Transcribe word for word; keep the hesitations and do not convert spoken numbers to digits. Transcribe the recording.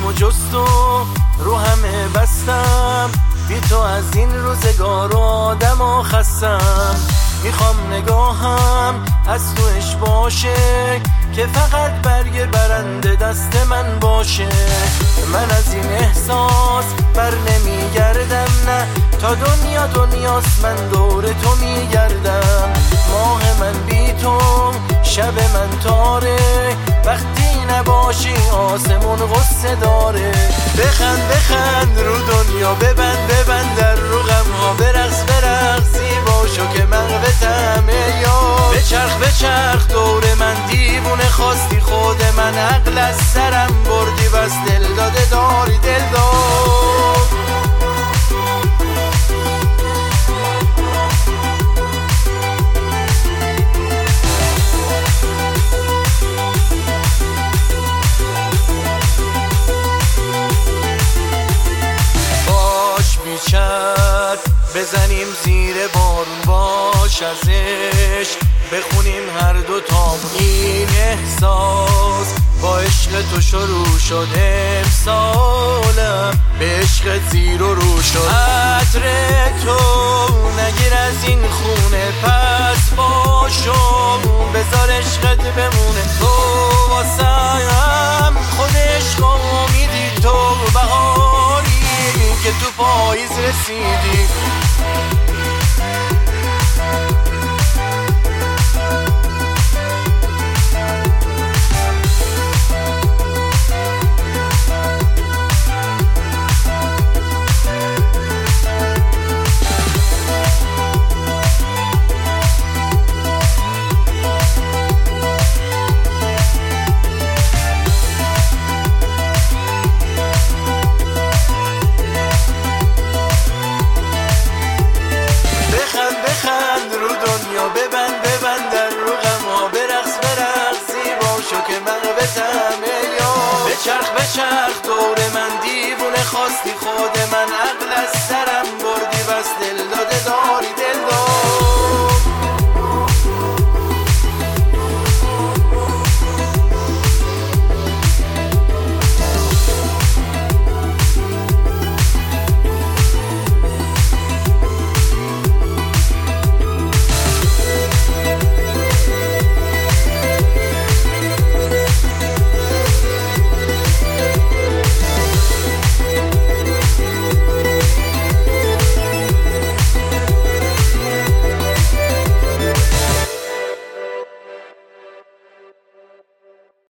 و جست و رو همه بستم، بی تو از این روزگار و آدم و خستم. میخوام نگاهم از توش باشه که فقط برگ برنده دست من باشه. من از این احساس بر نمیگردم، نه تا دنیا دنیاست من دور تو میگردم. ماه من بی تو شب من تاره، وقتی نباشی آسمون غصه داره. بخند بخند رو دنیا، ببند ببند در رو غم ها، برقص برقص زیبا شو که مغبتم یا بچرخ بچرخ دور من دیوونه خواستی خود من، عقل از سرم بردی بس دل داده داری دل دار. میچرد بزنیم زیر بارون، باش ازش بخونیم هر دو تامون. این احساس با عشق تو شروع شد امسالم، به عشق زیر و رو شد. عطر تو نگیر از این خونه، پس باشو بذار عشقت بمونه. تو واسم خود عشق امیدی، تو بهاری که تو پاییز رسیدی. بخند رو دنیا، ببند ببند در رو غم ها، برقص برقص زیبا شو که مغبتم یا بچرخ بچرخ دور من دیوونه خواستی خود من، عقل از سرم